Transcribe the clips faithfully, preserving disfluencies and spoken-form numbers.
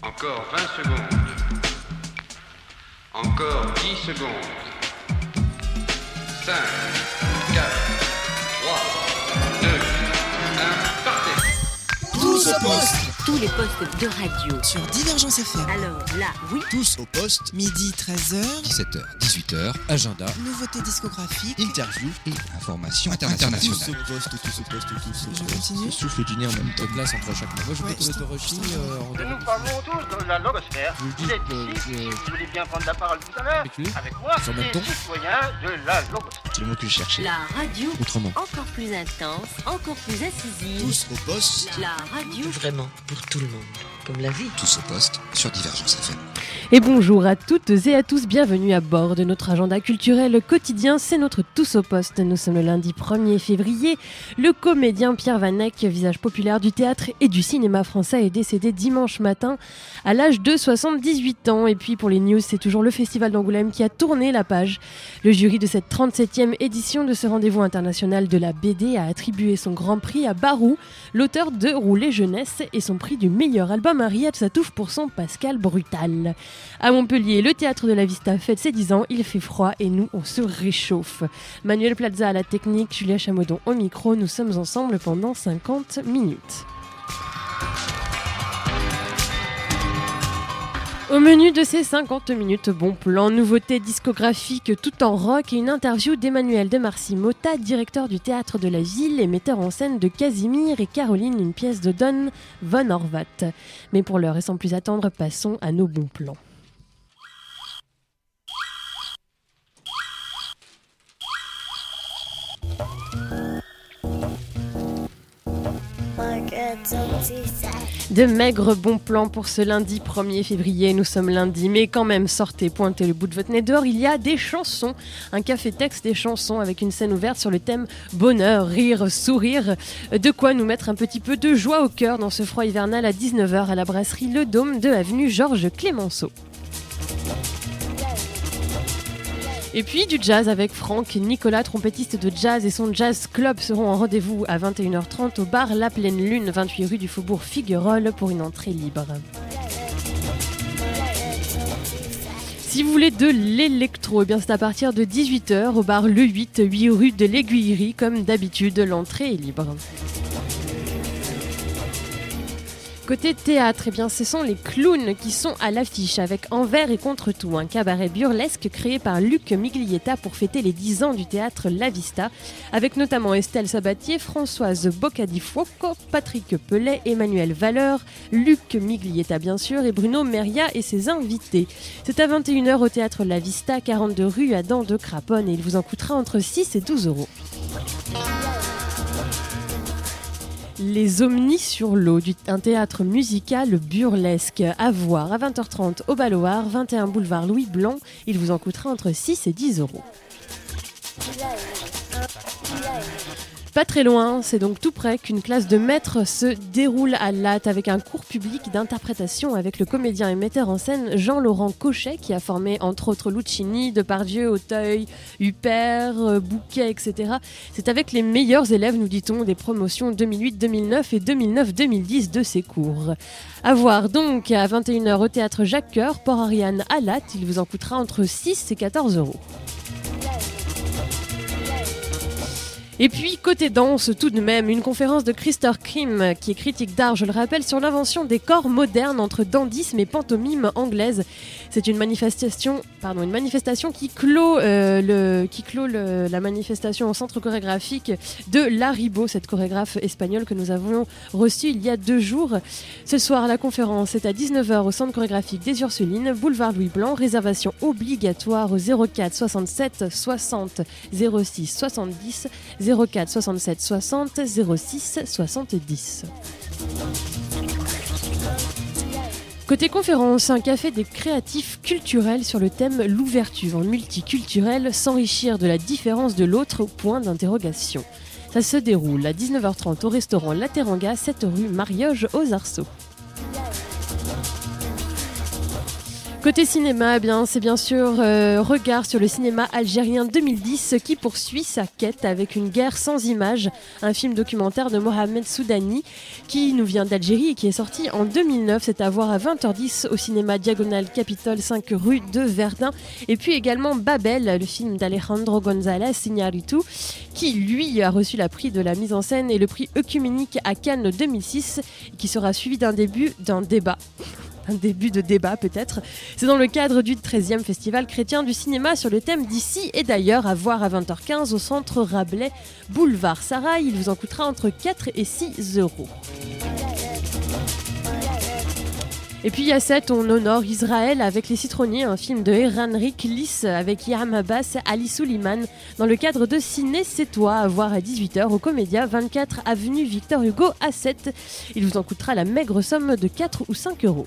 Encore vingt secondes. Encore dix secondes. cinq, quatre, trois, deux, un, partez. Tous au poste. Tous les postes de radio. Sur Divergence F M. Alors là, oui. Tous au poste. Midi treize heures. dix-sept heures, dix-huit heures. Agenda. Nouveautés discographiques. Interview et information internationale. Tous au poste, tous au poste, tous au Je poste. continue. Souffle du nez en même temps. Classe entre chaque mots. Moi, je Ouais, vais stop, methodologie. stop. Euh, Nous parlons tous de la logosphère. Je vous Vous dis êtes que ici, je- vous voulez bien prendre la parole tout à l'heure, Avec lui avec moi, Sur le même les ton citoyens de la logosphère. C'est le mot que je cherchais. La radio. Autrement. Encore plus intense, encore plus incisive. Tous au poste. La radio. Vraiment, pour tout le monde, comme la vie. Tous au poste sur Divergence F M. Et bonjour à toutes et à tous, bienvenue à bord de notre agenda culturel quotidien, c'est notre Tous au poste. Nous sommes le lundi premier février. Le comédien Pierre Vanek, visage populaire du théâtre et du cinéma français, est décédé dimanche matin à l'âge de soixante-dix-huit ans. Et puis pour les news, c'est toujours le Festival d'Angoulême qui a tourné la page. Le jury de cette trente-septième édition de ce rendez-vous international de la B D a attribué son grand prix à Barou, l'auteur de Rouler Jeunesse, et son prix du meilleur album à Riyad Satouf pour son Pascal Brutal. À Montpellier, le théâtre de la Vista fête ses dix ans, il fait froid et nous on se réchauffe. Manuel Plaza à la technique, Julia Chameudon au micro, nous sommes ensemble pendant cinquante minutes. Au menu de ces cinquante minutes, bon plan, nouveautés discographiques tout en rock et une interview d'Emmanuel de Marcy-Motta, directeur du Théâtre de la Ville et metteur en scène de Casimir et Caroline, une pièce de Don von Horvath. Mais pour l'heure et sans plus attendre, passons à nos bons plans. De maigres bons plans pour ce lundi premier février. Nous sommes lundi, mais quand même, sortez, pointez le bout de votre nez dehors. Il y a des chansons, un café texte des chansons avec une scène ouverte sur le thème bonheur, rire, sourire. De quoi nous mettre un petit peu de joie au cœur dans ce froid hivernal à dix-neuf heures à la brasserie Le Dôme de avenue Georges Clémenceau. Et puis du jazz avec Franck Nicolas, trompettiste de jazz, et son jazz club seront en rendez-vous à vingt et une heures trente au bar La Pleine Lune, vingt-huit rue du Faubourg Figuerolle, pour une entrée libre. Si vous voulez de l'électro, eh bien c'est à partir de dix-huit heures au bar Le huit, huit rue de l'Aiguillerie. Comme d'habitude, l'entrée est libre. Côté théâtre, eh bien, ce sont les clowns qui sont à l'affiche avec Envers et contre tout, un cabaret burlesque créé par Luc Miglietta pour fêter les dix ans du théâtre La Vista, avec notamment Estelle Sabatier, Françoise Boccadi-Fuoco, Patrick Pellet, Emmanuel Valeur, Luc Miglietta bien sûr, et Bruno Meria et ses invités. C'est à vingt et une heures au théâtre La Vista, quarante-deux rue Adam de Craponne, et il vous en coûtera entre six et douze euros. Les Omnis sur l'eau, un théâtre musical burlesque à voir à vingt heures trente au Balloir, vingt et un boulevard Louis Blanc. Il vous en coûtera entre six et dix euros. Pas très loin, c'est donc tout près qu'une classe de maître se déroule à Latte avec un cours public d'interprétation avec le comédien et metteur en scène Jean-Laurent Cochet qui a formé entre autres Lucchini, Depardieu, Auteuil, Huppert, Bouquet, et cetera. C'est avec les meilleurs élèves, nous dit-on, des promotions deux mille huit deux mille neuf et deux mille neuf deux mille dix de ces cours. À voir donc à vingt et une heures au théâtre Jacques Coeur, Port-Ariane à Latte, il vous en coûtera entre six et quatorze euros. Et puis, côté danse, tout de même, une conférence de Christer Krim, qui est critique d'art, je le rappelle, sur l'invention des corps modernes entre dandysme et pantomime anglaise. C'est une manifestation, pardon, une manifestation qui clôt, euh, le, qui clôt le, la manifestation au centre chorégraphique de Laribo, cette chorégraphe espagnole que nous avons reçue il y a deux jours. Ce soir, la conférence est à dix-neuf heures au centre chorégraphique des Ursulines, boulevard Louis Blanc, réservation obligatoire au zéro quatre soixante-sept soixante zéro six soixante-dix, zéro quatre soixante-sept soixante zéro six soixante-dix. Côté conférence, un café des créatifs culturels sur le thème l'ouverture multiculturelle, s'enrichir de la différence de l'autre, point d'interrogation. Ça se déroule à dix-neuf heures trente au restaurant La Teranga, sept rue Marioge aux Arceaux. Côté cinéma, eh bien, c'est bien sûr euh, regard sur le cinéma algérien deux mille dix qui poursuit sa quête avec Une guerre sans images, un film documentaire de Mohamed Soudani qui nous vient d'Algérie et qui est sorti en deux mille neuf. C'est à voir à vingt heures dix au cinéma Diagonale Capitole cinq rue de Verdun. Et puis également Babel, le film d'Alejandro González Iñárritu, qui lui a reçu la prix de la mise en scène et le prix œcuménique à Cannes deux mille six, qui sera suivi d'un début d'un débat. Un début de débat peut-être. C'est dans le cadre du treizième Festival chrétien du cinéma sur le thème d'ici et d'ailleurs, à voir à vingt heures quinze au centre Rabelais, boulevard Sarail. Il vous en coûtera entre quatre et six euros. Et puis il y a sept, on honore Israël avec Les Citronniers, un film de Eran Riklis avec Yam Abbas, Ali Souliman, dans le cadre de Ciné C'est Toi, à voir à dix-huit heures au Comédia, vingt-quatre avenue Victor Hugo à sept. Il vous en coûtera la maigre somme de quatre ou cinq euros.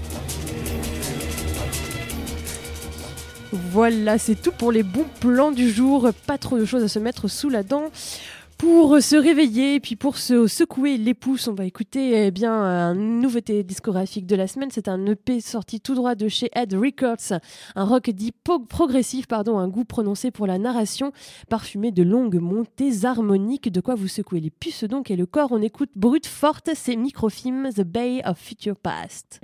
Voilà, c'est tout pour les bons plans du jour. Pas trop de choses à se mettre sous la dent. Pour se réveiller et puis pour se secouer les pouces, on va écouter eh bien, une nouveauté discographique de la semaine. C'est un E P sorti tout droit de chez Head Records, un rock dit po- progressif, pardon, un goût prononcé pour la narration, parfumé de longues montées harmoniques. De quoi vous secouer les puces donc et le corps. On écoute Brute Forte, c'est Microfilm, The Bay of Future Past.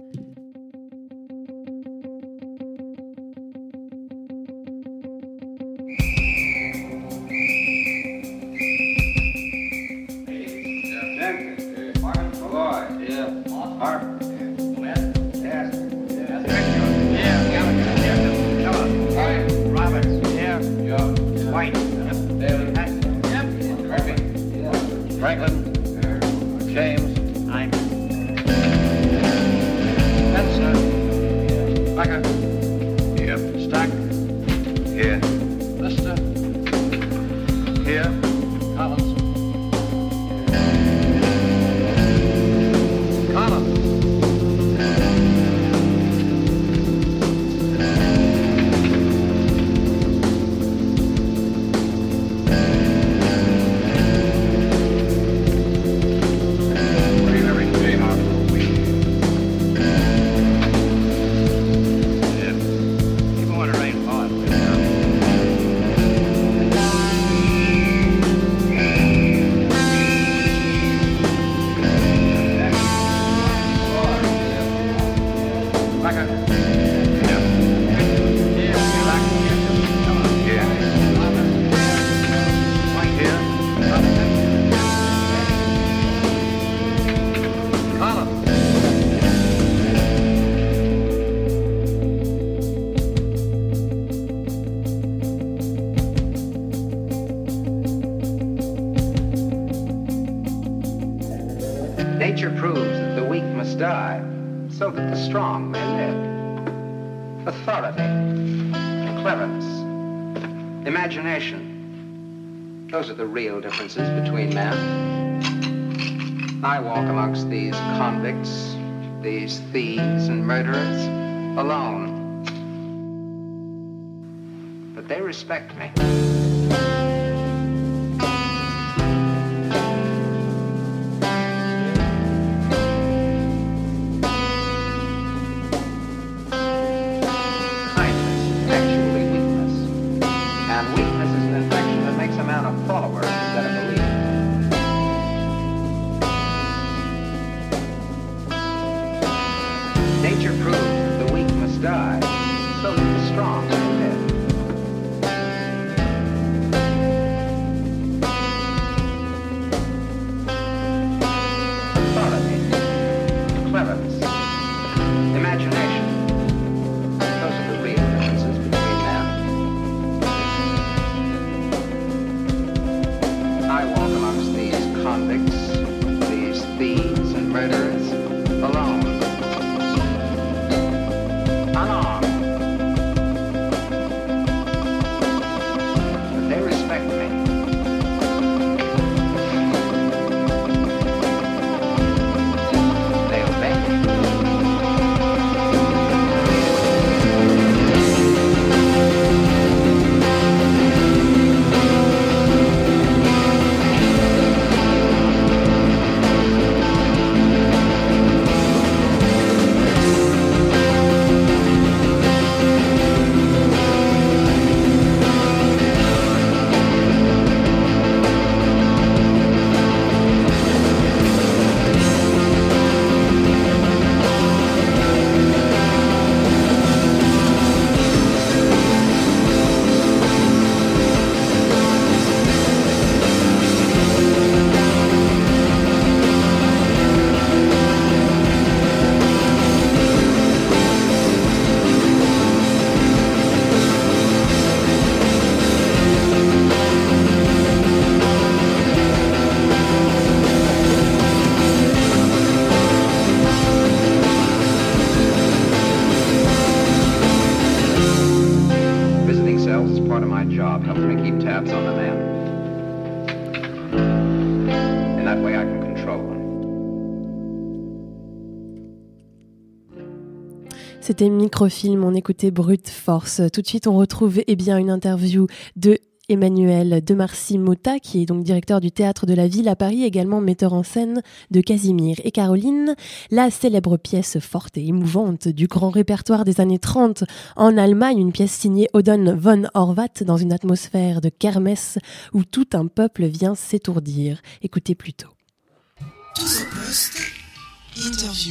Franklin, James, I'm Spencer, Becker, yep, Stack, here, Lister, here, Collins, Collins. Nature proves that the weak must die, so that the strong may live. Authority, cleverness, imagination, those are the real differences between men. I walk amongst these convicts, these thieves and murderers, alone. But they respect me. job, helps me keep tabs on the men. In that way I can control them. C'était Microfilm, on écoutait Brute Force. Tout de suite, on retrouve eh bien, une interview de Emmanuel de Marcy-Motta, qui est donc directeur du Théâtre de la Ville à Paris, également metteur en scène de Casimir et Caroline, la célèbre pièce forte et émouvante du grand répertoire des années trente en Allemagne, une pièce signée Oden von Horvath dans une atmosphère de kermesse où tout un peuple vient s'étourdir. Écoutez plutôt. Tous au poste, interview.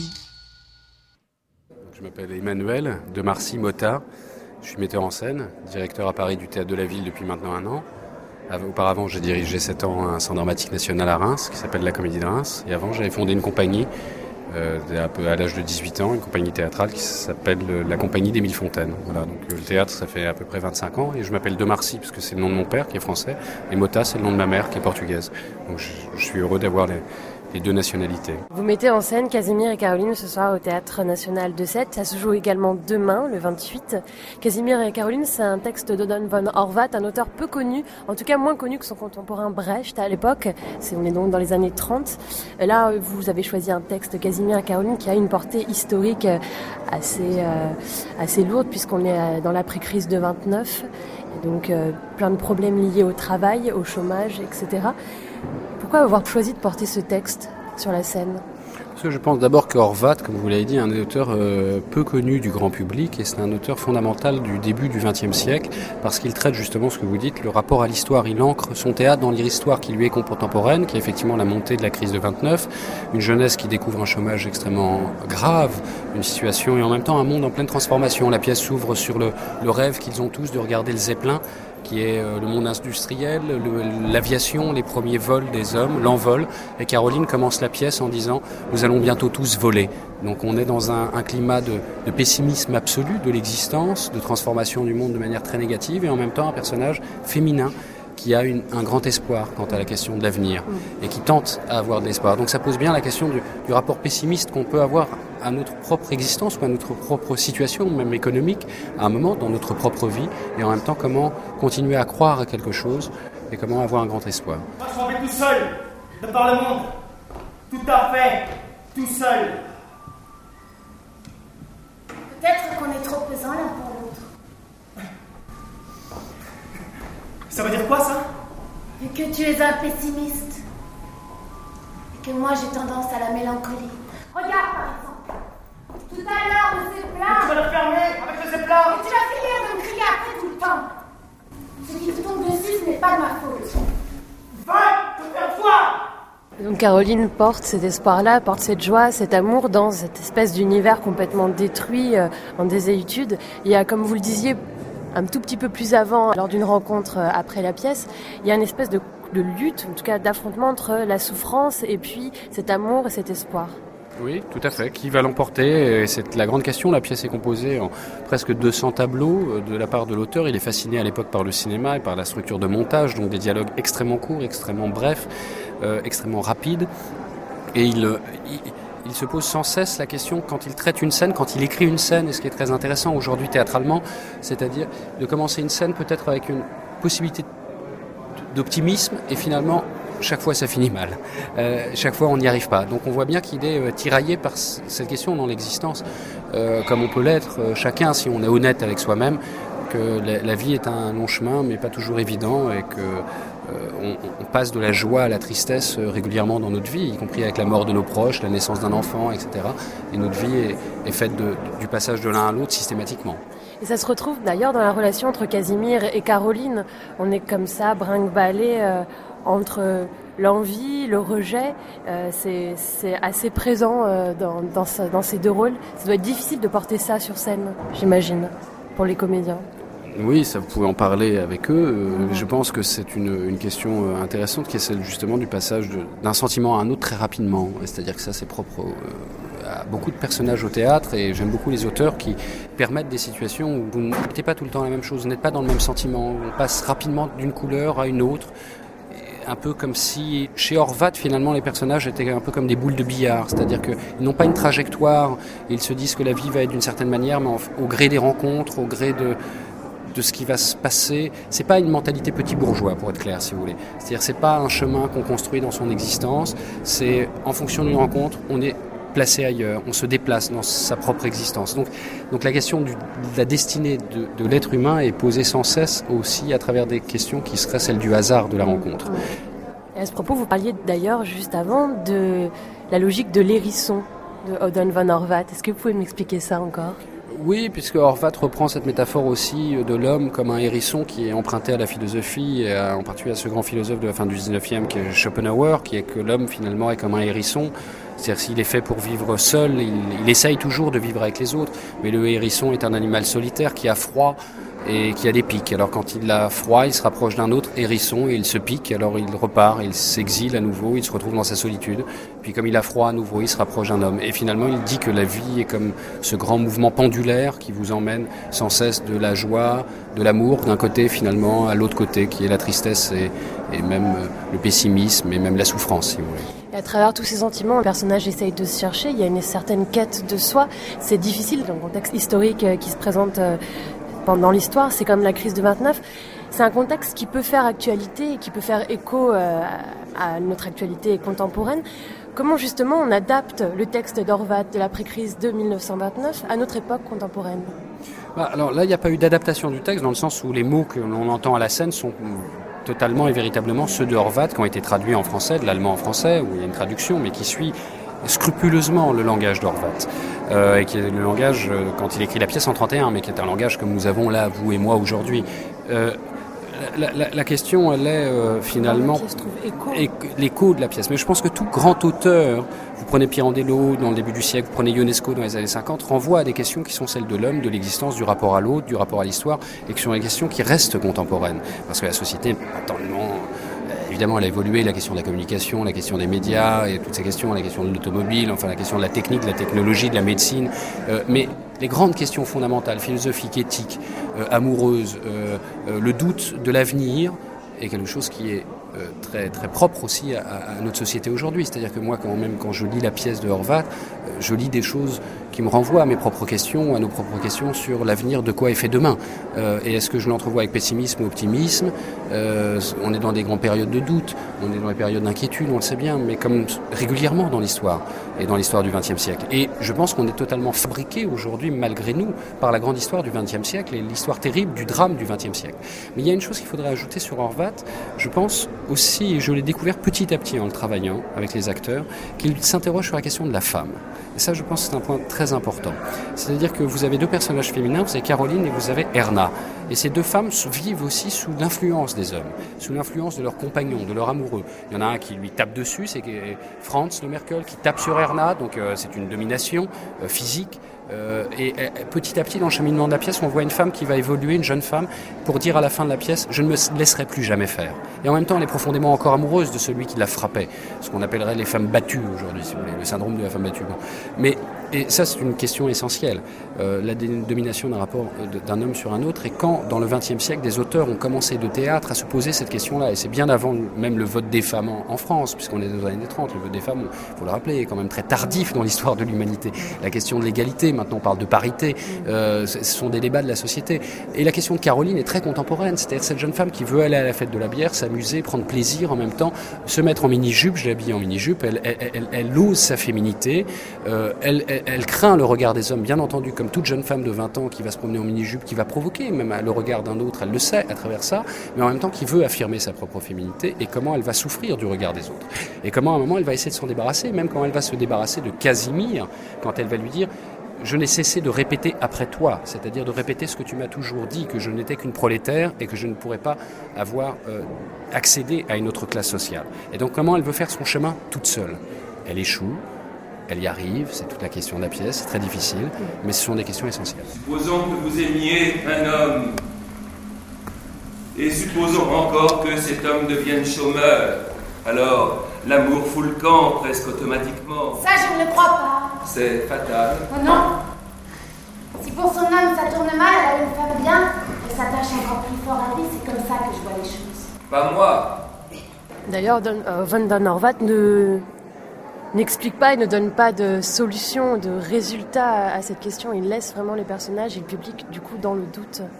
Je m'appelle Emmanuel de Marcy-Motta. Je suis metteur en scène, directeur à Paris du Théâtre de la Ville depuis maintenant un an. Auparavant, j'ai dirigé sept ans un centre dramatique national à Reims qui s'appelle la Comédie de Reims. Et avant, j'avais fondé une compagnie euh, un peu à l'âge de dix-huit ans, une compagnie théâtrale qui s'appelle la Compagnie des Mille Fontaines. Voilà, donc le théâtre, ça fait à peu près vingt-cinq ans. Et je m'appelle de Marcy parce que c'est le nom de mon père qui est français. Et Motta, c'est le nom de ma mère qui est portugaise. Donc je, je suis heureux d'avoir les... les deux nationalités. Vous mettez en scène Casimir et Caroline ce soir au Théâtre National de Sète. Ça se joue également demain, le vingt-huit. Casimir et Caroline, c'est un texte d'Oden von Horvath, un auteur peu connu, en tout cas moins connu que son contemporain Brecht à l'époque. C'est, on est donc dans les années trente. Là, vous avez choisi un texte, Casimir et Caroline, qui a une portée historique assez, euh, assez lourde, puisqu'on est dans l'après-crise de vingt-neuf. Et donc, euh, plein de problèmes liés au travail, au chômage, et cetera. Pourquoi avoir choisi de porter ce texte sur la scène ? Parce que je pense d'abord que Horvath, comme vous l'avez dit, est un auteur euh, peu connu du grand public et c'est un auteur fondamental du début du vingtième siècle parce qu'il traite justement ce que vous dites, le rapport à l'histoire. Il ancre son théâtre dans l'histoire qui lui est contemporaine, qui est effectivement la montée de la crise de vingt-neuf, une jeunesse qui découvre un chômage extrêmement grave, une situation et en même temps un monde en pleine transformation. La pièce s'ouvre sur le, le rêve qu'ils ont tous de regarder le Zeppelin, qui est le monde industriel, le, l'aviation, les premiers vols des hommes, l'envol. Et Caroline commence la pièce en disant « Nous allons bientôt tous voler ». Donc on est dans un, un climat de, de pessimisme absolu de l'existence, de transformation du monde de manière très négative, et en même temps un personnage féminin qui a une, un grand espoir quant à la question de l'avenir et qui tente à avoir de l'espoir. Donc ça pose bien la question du, du rapport pessimiste qu'on peut avoir à notre propre existence ou à notre propre situation, même économique, à un moment dans notre propre vie, et en même temps comment continuer à croire à quelque chose et comment avoir un grand espoir. Moi je m'en vais tout seul, de par le monde, tout à fait, tout seul. Peut-être qu'on est trop pesant l'un pour l'autre. Ça veut dire quoi ça ? Vu que tu es un pessimiste, et que moi j'ai tendance à la mélancolie. Regarde par exemple. Tout à l'heure, le Zeppelin... Tu vas le fermer avec le Zeppelin. Et tu vas finir de me crier après tout le temps. Ce qui te tombe dessus, ce n'est pas de ma faute. Va te faire voir. Donc Caroline porte cet espoir-là, porte cette joie, cet amour dans cette espèce d'univers complètement détruit, euh, en désuétude. Il y a, comme vous le disiez, un tout petit peu plus avant, lors d'une rencontre euh, après la pièce, il y a une espèce de, de lutte, en tout cas d'affrontement entre la souffrance et puis cet amour et cet espoir. Oui, tout à fait. Qui va l'emporter ? C'est la grande question. La pièce est composée en presque deux cents tableaux de la part de l'auteur. Il est fasciné à l'époque par le cinéma et par la structure de montage, donc des dialogues extrêmement courts, extrêmement brefs, euh, extrêmement rapides. Et il, il, il se pose sans cesse la question, quand il traite une scène, quand il écrit une scène, et ce qui est très intéressant aujourd'hui théâtralement, c'est-à-dire de commencer une scène peut-être avec une possibilité d'optimisme et finalement... chaque fois ça finit mal, euh, chaque fois on n'y arrive pas. Donc on voit bien qu'il est euh, tiraillé par c- cette question dans l'existence, euh, comme on peut l'être euh, chacun si on est honnête avec soi-même, que la, la vie est un long chemin mais pas toujours évident et que euh, on, on passe de la joie à la tristesse euh, régulièrement dans notre vie, y compris avec la mort de nos proches, la naissance d'un enfant, et cetera. Et notre vie est, est faite de, du passage de l'un à l'autre systématiquement. Et ça se retrouve d'ailleurs dans la relation entre Casimir et Caroline. On est comme ça, brinque-ballé euh, entre l'envie, le rejet. Euh, c'est, c'est assez présent euh, dans, dans, ce, dans ces deux rôles. Ça doit être difficile de porter ça sur scène, j'imagine, pour les comédiens. Oui, ça vous pouvez en parler avec eux. Euh, je pense que c'est une, une question intéressante qui est celle justement du passage de, d'un sentiment à un autre très rapidement. C'est-à-dire que ça c'est propre euh, à beaucoup de personnages au théâtre et j'aime beaucoup les auteurs qui permettent des situations où vous n'êtes pas tout le temps la même chose, vous n'êtes pas dans le même sentiment, on passe rapidement d'une couleur à une autre. Un peu comme si, chez Horvath, finalement, les personnages étaient un peu comme des boules de billard. C'est-à-dire qu'ils n'ont pas une trajectoire. Ils se disent que la vie va être d'une certaine manière, mais au gré des rencontres, au gré de, de ce qui va se passer. C'est pas une mentalité petit bourgeois, pour être clair, si vous voulez. C'est-à-dire, c'est pas un chemin qu'on construit dans son existence. C'est en fonction d'une rencontre, on est placé ailleurs, on se déplace dans sa propre existence. Donc, donc la question du, de la destinée de, de l'être humain est posée sans cesse aussi à travers des questions qui seraient celles du hasard de la rencontre. Et à ce propos, vous parliez d'ailleurs juste avant de la logique de l'hérisson de Odon van Horvath. Est-ce que vous pouvez m'expliquer ça encore ? Oui, puisque Horvath reprend cette métaphore aussi de l'homme comme un hérisson qui est emprunté à la philosophie, et à, en particulier à ce grand philosophe de la fin du dix-neuvième qui est Schopenhauer, qui est que l'homme finalement est comme un hérisson. C'est-à-dire s'il est fait pour vivre seul, il, il essaye toujours de vivre avec les autres, mais le hérisson est un animal solitaire qui a froid et qui a des pics. Alors quand il a froid, il se rapproche d'un autre hérisson et il se pique, alors il repart, il s'exile à nouveau, il se retrouve dans sa solitude. Puis comme il a froid à nouveau, il se rapproche d'un homme. Et finalement, il dit que la vie est comme ce grand mouvement pendulaire qui vous emmène sans cesse de la joie, de l'amour d'un côté finalement à l'autre côté, qui est la tristesse et, et même le pessimisme et même la souffrance, si vous voulez. Et à travers tous ces sentiments, le personnage essaye de se chercher, il y a une certaine quête de soi. C'est difficile dans le contexte historique qui se présente pendant l'histoire, c'est comme la crise de vingt-neuf. C'est un contexte qui peut faire actualité et qui peut faire écho euh, à notre actualité contemporaine. Comment justement on adapte le texte d'Horvath de l'après-crise de dix-neuf cent vingt-neuf à notre époque contemporaine ? Bah, alors là, il n'y a pas eu d'adaptation du texte dans le sens où les mots que l'on entend à la scène sont totalement et véritablement ceux de Horvath qui ont été traduits en français, de l'allemand en français, où il y a une traduction, mais qui suit scrupuleusement le langage d'Horvath, euh, et qui est le langage, euh, quand il écrit la pièce en trente et un, mais qui est un langage comme nous avons là, vous et moi, aujourd'hui. Euh, la, la, la question, elle est euh, finalement l'écho de la pièce. Mais je pense que tout grand auteur, vous prenez Pirandello dans le début du siècle, vous prenez Ionesco dans les années cinquante, renvoie à des questions qui sont celles de l'homme, de l'existence, du rapport à l'autre, du rapport à l'histoire, et qui sont des questions qui restent contemporaines. Parce que la société n'est pas tellement... Évidemment, elle a évolué, la question de la communication, la question des médias, et toutes ces questions, la question de l'automobile, enfin la question de la technique, de la technologie, de la médecine. Euh, mais les grandes questions fondamentales, philosophiques, éthiques, euh, amoureuses, euh, euh, le doute de l'avenir, est quelque chose qui est euh, très, très propre aussi à, à notre société aujourd'hui. C'est-à-dire que moi, quand même, quand je lis la pièce de Horvath, euh, je lis des choses qui me renvoient à mes propres questions, à nos propres questions sur l'avenir, de quoi est fait demain. Euh, et est-ce que je l'entrevois avec pessimisme ou optimisme ? euh, On est dans des grandes périodes de doute, on est dans des périodes d'inquiétude, on le sait bien, mais comme régulièrement dans l'histoire, et dans l'histoire du vingtième siècle. Et je pense qu'on est totalement fabriqué aujourd'hui, malgré nous, par la grande histoire du vingtième siècle et l'histoire terrible du drame du vingtième siècle. Mais il y a une chose qu'il faudrait ajouter sur Horvath, je pense aussi, et je l'ai découvert petit à petit en le travaillant avec les acteurs, qu'il s'interroge sur la question de la femme. Et ça, je pense que c'est un point très important. C'est-à-dire que vous avez deux personnages féminins, vous avez Caroline et vous avez Erna. Et ces deux femmes vivent aussi sous l'influence des hommes, sous l'influence de leurs compagnons, de leurs amoureux. Il y en a un qui lui tape dessus, c'est Franz de Merkel, qui tape sur Erna, donc euh, c'est une domination euh, physique. Euh, et, et petit à petit, dans le cheminement de la pièce, on voit une femme qui va évoluer, une jeune femme, pour dire à la fin de la pièce « je ne me laisserai plus jamais faire ». Et en même temps, elle est profondément encore amoureuse de celui qui la frappait, ce qu'on appellerait les femmes battues aujourd'hui, si vous voulez, le syndrome de la femme battue. Bon. Mais et ça, c'est une question essentielle, euh, la domination d'un rapport d'un homme sur un autre. Et quand, dans le vingtième siècle, des auteurs ont commencé de théâtre à se poser cette question-là, et c'est bien avant même le vote des femmes en, en France, puisqu'on est dans les années trente, le vote des femmes, il faut le rappeler, est quand même très tardif dans l'histoire de l'humanité. La question de l'égalité, maintenant on parle de parité, euh, ce sont des débats de la société. Et la question de Caroline est très contemporaine, c'est-à-dire cette jeune femme qui veut aller à la fête de la bière, s'amuser, prendre plaisir en même temps, se mettre en mini-jupe, je l'habille en mini-jupe, elle, elle, elle, elle ose sa féminité, euh, elle, elle, elle craint le regard des hommes, bien entendu, comme toute jeune femme de vingt ans qui va se promener en mini-jupe, qui va provoquer même le regard d'un autre, elle le sait à travers ça, mais en même temps qui veut affirmer sa propre féminité et comment elle va souffrir du regard des autres. Et comment à un moment elle va essayer de s'en débarrasser, même quand elle va se débarrasser de Casimir, quand elle va lui dire « je n'ai cessé de répéter après toi », c'est-à-dire de répéter ce que tu m'as toujours dit, que je n'étais qu'une prolétaire et que je ne pourrais pas avoir euh, accédé à une autre classe sociale. Et donc comment elle veut faire son chemin toute seule. Elle échoue. Elle y arrive, c'est toute la question de la pièce, c'est très difficile, mais ce sont des questions essentielles. Supposons que vous aimiez un homme, et supposons encore que cet homme devienne chômeur. Alors, l'amour fout le camp presque automatiquement. Ça, je ne le crois pas. C'est fatal. Oh non. Si pour son homme ça tourne mal, elle va le faire bien, elle s'attache encore plus fort à lui, c'est comme ça que je vois les choses. Pas moi. D'ailleurs, euh, Van den Horvath ne... n'explique pas et ne donne pas de solution, de résultat à cette question. Il laisse vraiment les personnages et le public, du coup, dans le doute.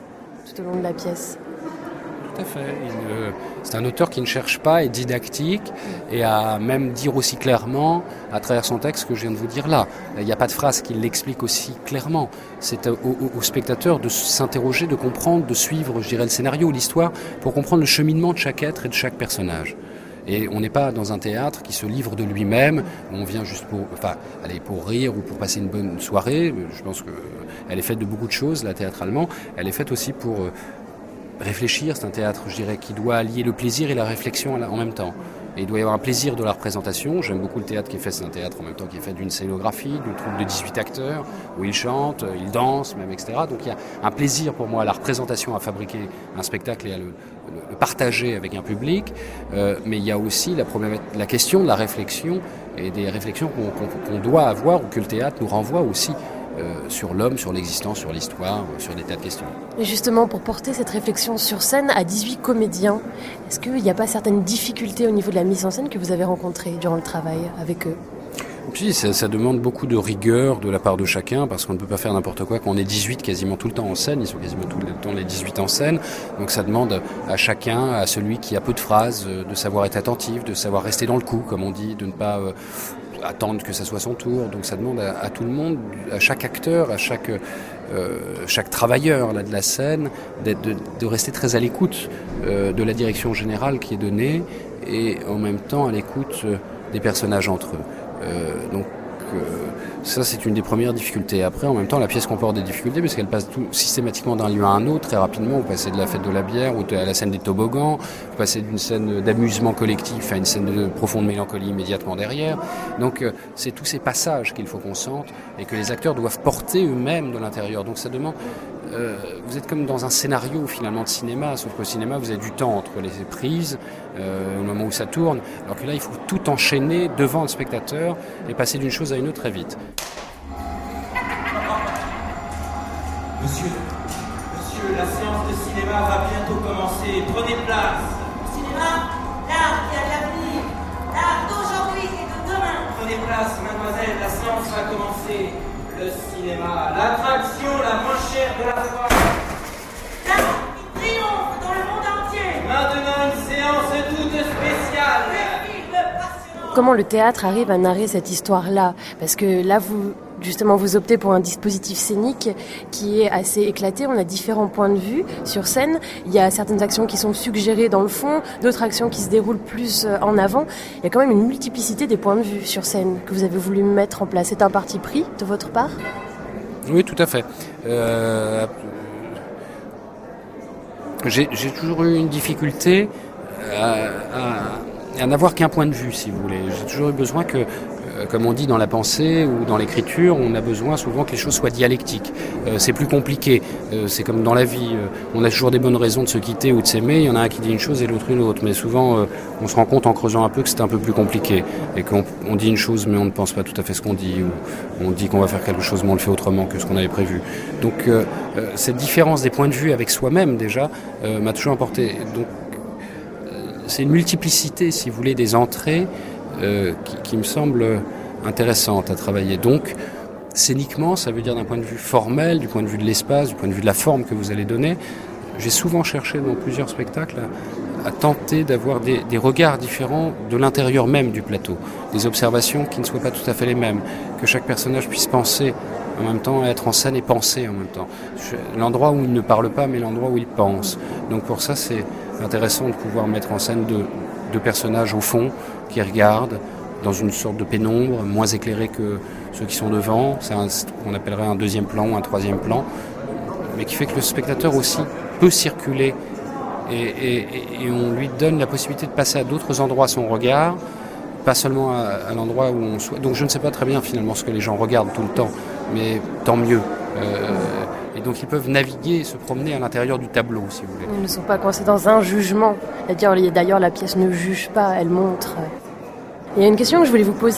tout au long de la pièce. Tout à fait. Il, euh, c'est un auteur qui ne cherche pas, est didactique et à même dire aussi clairement à travers son texte ce que je viens de vous dire là. Il n'y a pas de phrase qui l'explique aussi clairement. C'est au, au, au spectateur de s'interroger, de comprendre, de suivre, je dirais, le scénario, l'histoire, pour comprendre le cheminement de chaque être et de chaque personnage. Et on n'est pas dans un théâtre qui se livre de lui-même, où on vient juste pour, enfin, aller pour rire ou pour passer une bonne soirée. Je pense qu'elle est faite de beaucoup de choses, là, théâtralement. Elle est faite aussi pour euh, réfléchir. C'est un théâtre, je dirais, qui doit allier le plaisir et la réflexion en même temps. Et il doit y avoir un plaisir de la représentation. J'aime beaucoup le théâtre qui est fait, c'est un théâtre en même temps qui est fait d'une scénographie, d'une troupe de dix-huit acteurs, où ils chantent, ils dansent même, et cetera. Donc il y a un plaisir pour moi à la représentation, à fabriquer un spectacle et à le, le, le partager avec un public. Euh, mais il y a aussi la, la question de la réflexion et des réflexions qu'on, qu'on, qu'on doit avoir ou que le théâtre nous renvoie aussi. Euh, sur l'homme, sur l'existence, sur l'histoire, euh, sur des tas de questions. Et justement, pour porter cette réflexion sur scène à dix-huit comédiens, est-ce qu'il n'y a pas certaines difficultés au niveau de la mise en scène que vous avez rencontrées durant le travail avec eux ? Puis ça, ça demande beaucoup de rigueur de la part de chacun, parce qu'on ne peut pas faire n'importe quoi quand on est dix-huit quasiment tout le temps en scène, ils sont quasiment tout le temps les dix-huit en scène, donc ça demande à chacun, à celui qui a peu de phrases, de savoir être attentif, de savoir rester dans le coup, comme on dit, de ne pas euh, attendre que ça soit son tour, donc ça demande à, à tout le monde, à chaque acteur, à chaque, euh, chaque travailleur là, de la scène, d'être, de, de rester très à l'écoute euh, de la direction générale qui est donnée, et en même temps à l'écoute euh, des personnages entre eux. Euh, donc euh, ça c'est une des premières difficultés. Après en même temps la pièce comporte des difficultés parce qu'elle passe tout, systématiquement d'un lieu à un autre très rapidement. Vous passez de la fête de la bière ou à la scène des toboggans, vous passez d'une scène d'amusement collectif à une scène de profonde mélancolie immédiatement derrière. Donc euh, c'est tous ces passages qu'il faut qu'on sente et que les acteurs doivent porter eux-mêmes de l'intérieur. Donc ça demande euh, vous êtes comme dans un scénario finalement de cinéma, sauf qu'au cinéma vous avez du temps entre les prises euh, au moment où ça tourne, alors que là il faut tout enchaîner devant le spectateur et passer d'une chose à une autre très vite. Monsieur, monsieur, la séance de cinéma va bientôt commencer. Prenez place. Cinéma, l'art qui a de l'avenir, l'art d'aujourd'hui et de demain. Prenez place, mademoiselle, la séance va commencer. Le cinéma, l'attraction la moins chère de la fois. L'art qui triomphe dans le monde entier. Maintenant, une séance toute spéciale. Le film passionnant. Comment le théâtre arrive à narrer cette histoire-là ? Parce que là, vous, justement, vous optez pour un dispositif scénique qui est assez éclaté. On a différents points de vue sur scène. Il y a certaines actions qui sont suggérées dans le fond, d'autres actions qui se déroulent plus en avant. Il y a quand même une multiplicité des points de vue sur scène que vous avez voulu mettre en place. C'est un parti pris de votre part ? Oui, tout à fait. Euh, j'ai, j'ai toujours eu une difficulté à, à, à n'avoir qu'un point de vue, si vous voulez. J'ai toujours eu besoin que, euh, comme on dit dans la pensée ou dans l'écriture, on a besoin souvent que les choses soient dialectiques. Euh, c'est plus compliqué. Euh, c'est comme dans la vie. Euh, on a toujours des bonnes raisons de se quitter ou de s'aimer. Il y en a un qui dit une chose et l'autre une autre. Mais souvent, euh, on se rend compte en creusant un peu que c'est un peu plus compliqué. Et qu'on on dit une chose, mais on ne pense pas tout à fait ce qu'on dit. Ou on dit qu'on va faire quelque chose, mais on le fait autrement que ce qu'on avait prévu. Donc, euh, euh, cette différence des points de vue avec soi-même, déjà, euh, m'a toujours importé. Donc, c'est une multiplicité, si vous voulez, des entrées euh, qui, qui me semble intéressante à travailler. Donc, scéniquement, ça veut dire d'un point de vue formel, du point de vue de l'espace, du point de vue de la forme que vous allez donner. J'ai souvent cherché dans plusieurs spectacles à, à tenter d'avoir des, des regards différents de l'intérieur même du plateau, des observations qui ne soient pas tout à fait les mêmes, que chaque personnage puisse penser en même temps, être en scène et penser en même temps. L'endroit où il ne parle pas, mais l'endroit où il pense. Donc pour ça, c'est intéressant de pouvoir mettre en scène deux, deux personnages au fond qui regardent dans une sorte de pénombre, moins éclairés que ceux qui sont devant. C'est un, ce qu'on appellerait un deuxième plan ou un troisième plan, mais qui fait que le spectateur aussi peut circuler et, et, et on lui donne la possibilité de passer à d'autres endroits son regard, pas seulement à, à l'endroit où on soit. Donc je ne sais pas très bien finalement ce que les gens regardent tout le temps, mais tant mieux. Euh, et donc ils peuvent naviguer et se promener à l'intérieur du tableau, si vous voulez. Ils ne sont pas coincés dans un jugement. D'ailleurs, la pièce ne juge pas, elle montre. Il y a une question que je voulais vous poser à,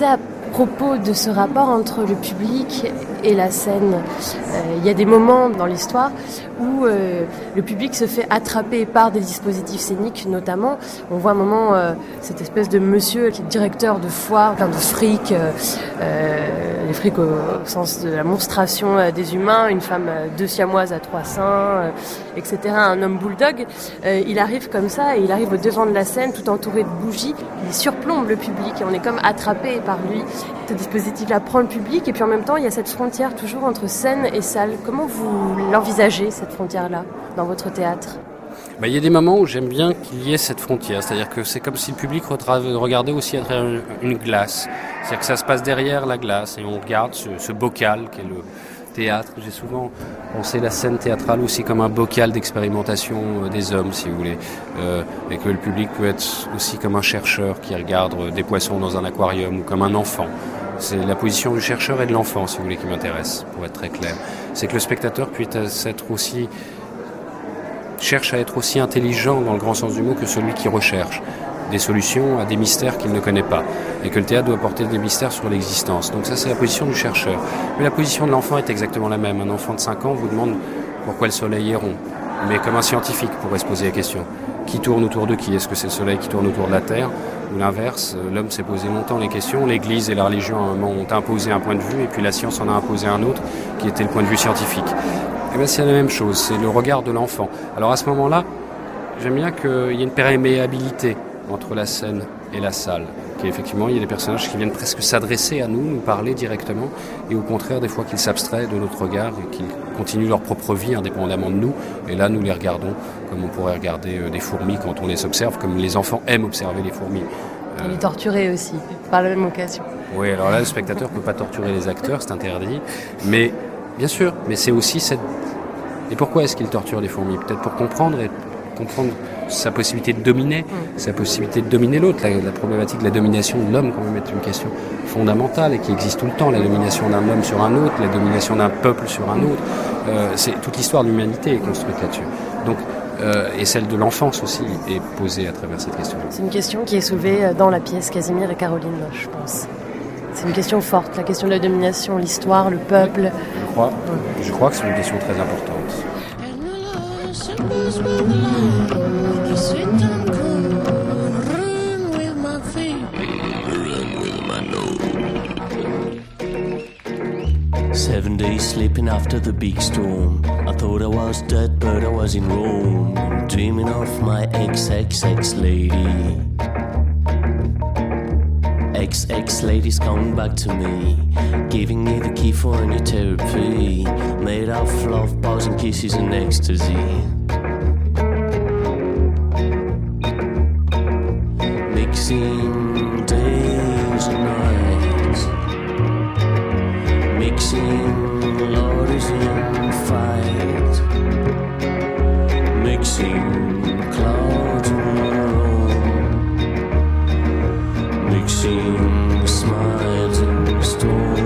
propos de ce rapport entre le public et la scène. Euh, il y a des moments dans l'histoire où euh, le public se fait attraper par des dispositifs scéniques, notamment. On voit un moment euh, cette espèce de monsieur qui est directeur de foire, plein de fric, euh, euh, les frics au, au sens de la monstration euh, des humains, une femme euh, deux siamoises à trois seins, euh, et cetera, un homme bulldog. Euh, il arrive comme ça et il arrive au devant de la scène tout entouré de bougies. Il surplombe le public et on est comme attrapé par lui. Ce dispositif-là prend le public et puis en même temps il y a cette frontière toujours entre scène et salle. Comment vous l'envisagez, cette frontière-là, dans votre théâtre ? Bah, il y a des moments où j'aime bien qu'il y ait cette frontière, c'est-à-dire que c'est comme si le public regardait aussi à travers une glace. C'est-à-dire que ça se passe derrière la glace et on regarde ce, ce bocal qui est le théâtre. J'ai souvent pensé la scène théâtrale aussi comme un bocal d'expérimentation des hommes, si vous voulez, euh, et que le public peut être aussi comme un chercheur qui regarde des poissons dans un aquarium ou comme un enfant. C'est la position du chercheur et de l'enfant, si vous voulez, qui m'intéresse, pour être très clair. C'est que le spectateur puisse être aussi, cherche à être aussi intelligent dans le grand sens du mot que celui qui recherche des solutions à des mystères qu'il ne connaît pas, et que le théâtre doit porter des mystères sur l'existence. Donc ça, c'est la position du chercheur. Mais la position de l'enfant est exactement la même. Un enfant de cinq ans vous demande pourquoi le soleil est rond, mais comme un scientifique pourrait se poser la question. Qui tourne autour de qui ? Est-ce que c'est le soleil qui tourne autour de la Terre ? Ou l'inverse, l'homme s'est posé longtemps les questions, l'Église et la religion à un moment ont imposé un point de vue, et puis la science en a imposé un autre, qui était le point de vue scientifique. Et bien c'est la même chose, c'est le regard de l'enfant. Alors à ce moment-là, j'aime bien qu'il y ait une perméabilité entre la scène et la salle. Qu'effectivement, il y a des personnages qui viennent presque s'adresser à nous, nous parler directement, et au contraire, des fois, qu'ils s'abstraient de notre regard et qu'ils continuent leur propre vie indépendamment de nous. Et là, nous les regardons comme on pourrait regarder des fourmis quand on les observe, comme les enfants aiment observer les fourmis. Et les torturer aussi, par la même occasion. Oui, alors là, le spectateur ne peut pas torturer les acteurs, c'est interdit. Mais, bien sûr, mais c'est aussi cette... Et pourquoi est-ce qu'il torture les fourmis ? Peut-être pour comprendre et comprendre sa possibilité de dominer, mmh. sa possibilité de dominer l'autre. La, la problématique de la domination de l'homme, quand même, est une question fondamentale et qui existe tout le temps. La domination d'un homme sur un autre, la domination d'un peuple sur un autre. Euh, c'est, toute l'histoire de l'humanité est construite là-dessus. Donc, euh, et celle de l'enfance aussi est posée à travers cette question. C'est une question qui est soulevée dans la pièce Casimir et Caroline, je pense. C'est une question forte, la question de la domination, l'histoire, le peuple. Je crois, mmh. je crois que c'est une question très importante. Seven days sleeping after the big storm. I thought I was dead, but I was in Rome, dreaming of my ex ex ex lady. Ex ex lady's coming back to me, giving me the key for a new therapy, made of love, bows and kisses and ecstasy. Mixing days and nights, mixing lorries and fight, mixing clouds and rain, mixing smiles and storms.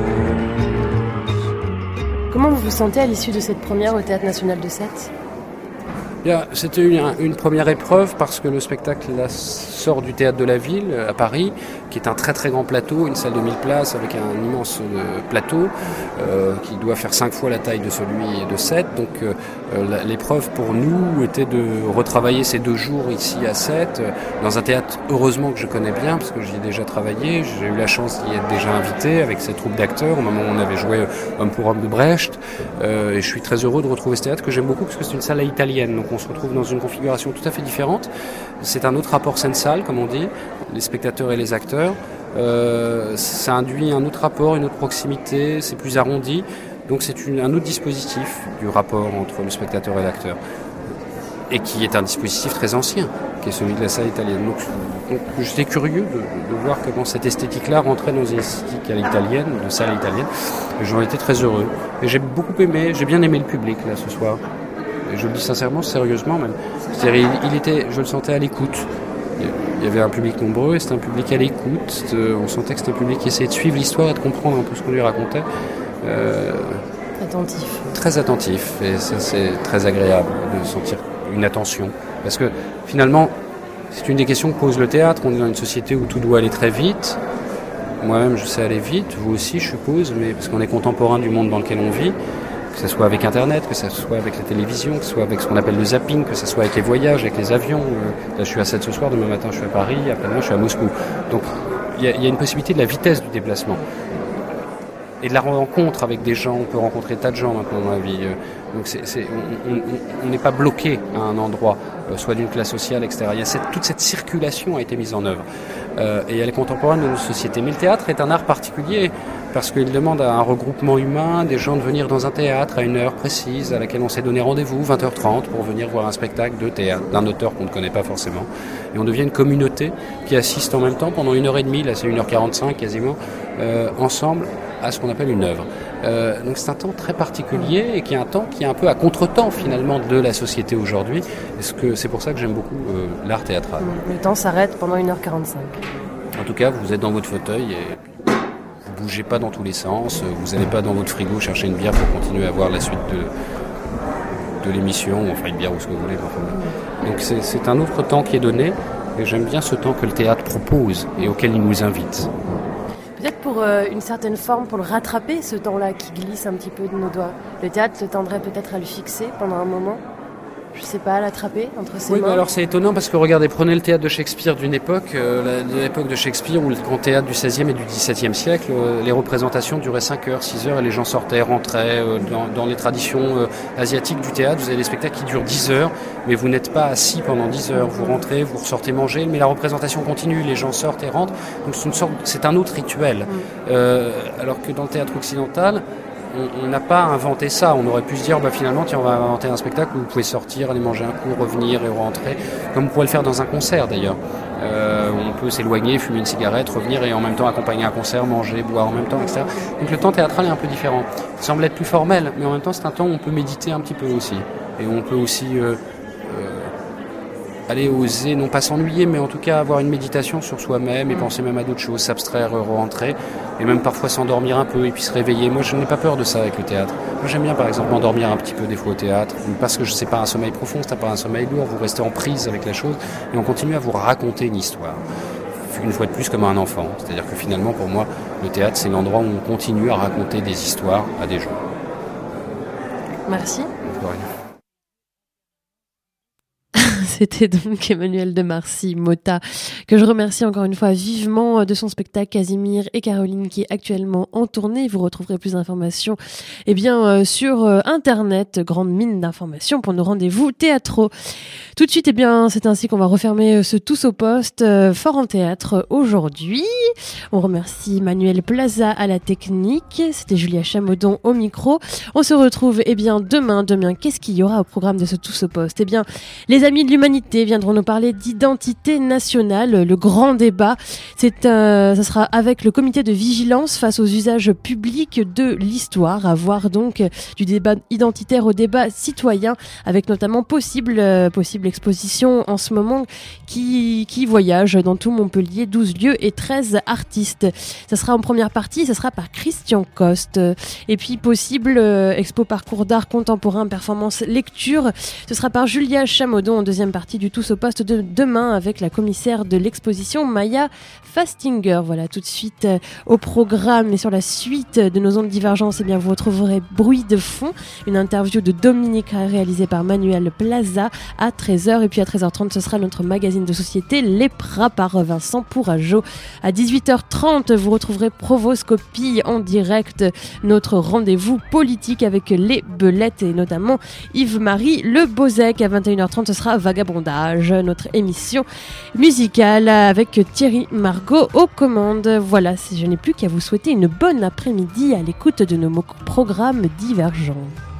Comment vous vous sentez à l'issue de cette première au Théâtre National de Sète ? Bien, c'était une, une première épreuve parce que le spectacle là, sort du Théâtre de la Ville à Paris, qui est un très très grand plateau, une salle de mille places avec un immense euh, plateau euh, qui doit faire cinq fois la taille de celui de Sète. Donc euh, la, l'épreuve pour nous était de retravailler ces deux jours ici à Sète, euh, dans un théâtre heureusement que je connais bien parce que j'y ai déjà travaillé. J'ai eu la chance d'y être déjà invité avec cette troupe d'acteurs au moment où on avait joué Homme pour Homme de Brecht. Euh, et je suis très heureux de retrouver ce théâtre que j'aime beaucoup parce que c'est une salle à italienne. Donc on se retrouve dans une configuration tout à fait différente. C'est un autre rapport scène-salle, comme on dit, les spectateurs et les acteurs. Euh, ça induit un autre rapport, une autre proximité, c'est plus arrondi. Donc c'est une, un autre dispositif du rapport entre le spectateur et l'acteur. Et qui est un dispositif très ancien, qui est celui de la salle italienne. Donc, donc j'étais curieux de, de voir comment cette esthétique-là rentrait dans une esthétique à l'italienne, de salle italienne. Et j'en étais très heureux. Et j'ai beaucoup aimé, j'ai bien aimé le public là ce soir. Et je le dis sincèrement, sérieusement même. C'est-à-dire, il, il était, je le sentais à l'écoute. Il y avait un public nombreux et c'était un public à l'écoute. On sentait que c'était un public qui essayait de suivre l'histoire et de comprendre un peu ce qu'on lui racontait. Euh, attentif. Très attentif. Et ça, c'est très agréable de sentir une attention. Parce que finalement, c'est une des questions que pose le théâtre. On est dans une société où tout doit aller très vite. moi-même je sais aller vite, vous aussi je suppose, mais parce qu'on est contemporain du monde dans lequel on vit, que ce soit avec Internet, que ce soit avec la télévision, que ce soit avec ce qu'on appelle le zapping, que ce soit avec les voyages, avec les avions. Euh, là je suis à sept ce soir, demain matin je suis à Paris, après-demain je suis à Moscou. Donc il y, y a une possibilité de la vitesse du déplacement. Et de la rencontre avec des gens, on peut rencontrer des tas de gens maintenant dans la vie. Donc c'est, c'est, on n'est pas bloqué à un endroit, soit d'une classe sociale, et cetera. Il y a cette, toute cette circulation a été mise en œuvre. Euh, et elle est contemporaine de nos sociétés. Mais le théâtre est un art particulier parce qu'il demande à un regroupement humain des gens de venir dans un théâtre à une heure précise à laquelle on s'est donné rendez-vous, vingt heures trente, pour venir voir un spectacle de théâtre d'un auteur qu'on ne connaît pas forcément. Et on devient une communauté qui assiste en même temps pendant une heure et demie, là c'est une heure quarante-cinq quasiment, euh, ensemble à ce qu'on appelle une œuvre. Euh, donc c'est un temps très particulier et qui est un temps qui est un peu à contre-temps finalement de la société aujourd'hui. Et ce que, c'est pour ça que j'aime beaucoup euh, l'art théâtral. Le temps s'arrête pendant une heure quarante-cinq. En tout cas, vous êtes dans votre fauteuil et vous bougez pas dans tous les sens. Vous n'allez pas dans votre frigo chercher une bière pour continuer à voir la suite de, de l'émission, enfin une bière ou ce que vous voulez. Donc c'est, c'est un autre temps qui est donné et j'aime bien ce temps que le théâtre propose et auquel il nous invite. Peut-être pour euh, une certaine forme, pour le rattraper, ce temps-là qui glisse un petit peu de nos doigts. Le théâtre tendrait peut-être à le fixer pendant un moment. Je sais pas, à l'attraper entre ses oui, mains. Oui, alors c'est étonnant parce que regardez, prenez le théâtre de Shakespeare d'une époque, euh, la, l'époque de Shakespeare ou le grand théâtre du seizième et du dix-septième siècle, euh, les représentations duraient cinq heures, six heures et les gens sortaient, rentraient. Euh, dans, dans les traditions euh, asiatiques du théâtre, vous avez des spectacles qui durent dix heures, mais vous n'êtes pas assis pendant dix heures. Vous rentrez, vous ressortez manger, mais la représentation continue, les gens sortent et rentrent. Donc c'est, une sorte, c'est un autre rituel. Mm. Euh, alors que dans le théâtre occidental, on n'a pas inventé ça. On aurait pu se dire, bah, finalement, tiens, on va inventer un spectacle où vous pouvez sortir, aller manger un coup, revenir et rentrer, comme on pourrait le faire dans un concert d'ailleurs. Euh, on peut s'éloigner, fumer une cigarette, revenir et en même temps accompagner un concert, manger, boire en même temps, et cetera. Donc le temps théâtral est un peu différent. Il semble être plus formel, mais en même temps, c'est un temps où on peut méditer un petit peu aussi. Et on peut aussi euh, euh, aller oser, non pas s'ennuyer, mais en tout cas avoir une méditation sur soi-même et penser même à d'autres choses, s'abstraire, rentrer. Et même parfois s'endormir un peu et puis se réveiller. Moi, je n'ai pas peur de ça avec le théâtre. Moi, j'aime bien, par exemple, m'endormir un petit peu des fois au théâtre, parce que je sais pas un sommeil profond, c'est pas un sommeil lourd, vous restez en prise avec la chose et on continue à vous raconter une histoire. Une fois de plus comme un enfant. C'est-à-dire que finalement, pour moi, le théâtre, c'est l'endroit où on continue à raconter des histoires à des gens. Merci. De rien. C'était donc Emmanuel de Marcy Motta, que je remercie encore une fois vivement de son spectacle Casimir et Caroline qui est actuellement en tournée. Vous retrouverez plus d'informations eh bien, euh, sur euh, Internet, grande mine d'informations pour nos rendez-vous théâtraux. Tout de suite, eh bien, c'est ainsi qu'on va refermer ce Tous au poste euh, fort en théâtre aujourd'hui. On remercie Manuel Plaza à la technique. C'était Julia Chameudon au micro. On se retrouve eh bien, demain. Demain, qu'est-ce qu'il y aura au programme de ce Tous au poste ? Eh bien, les amis de l'humanité viendront nous parler d'identité nationale, le grand débat. C'est, euh, ça sera avec le comité de vigilance face aux usages publics de l'histoire, à voir donc du débat identitaire au débat citoyen, avec notamment possible, euh, possible exposition en ce moment qui, qui voyage dans tout Montpellier, douze lieux et treize artistes. Ça sera en première partie, ça sera par Christian Coste. Et puis possible euh, expo parcours d'art contemporain, performance lecture, ce sera par Julia Chameudon en deuxième partie du Tous au poste de demain avec la commissaire de l'exposition Maya Fastinger. Voilà, tout de suite euh, au programme et sur la suite de nos ondes divergences, eh bien, vous retrouverez Bruit de fond, une interview de Dominique réalisée par Manuel Plaza à treize heures et puis à treize heures trente ce sera notre magazine de société Les Pras par Vincent Pourrageau. À dix-huit heures trente vous retrouverez Provoscopie en direct, notre rendez-vous politique avec les Belettes et notamment Yves-Marie Le Bozec. À vingt et une heures trente ce sera Vagabondage, notre émission musicale avec Thierry Margot aux commandes. Voilà, je n'ai plus qu'à vous souhaiter une bonne après-midi à l'écoute de nos programmes divergents.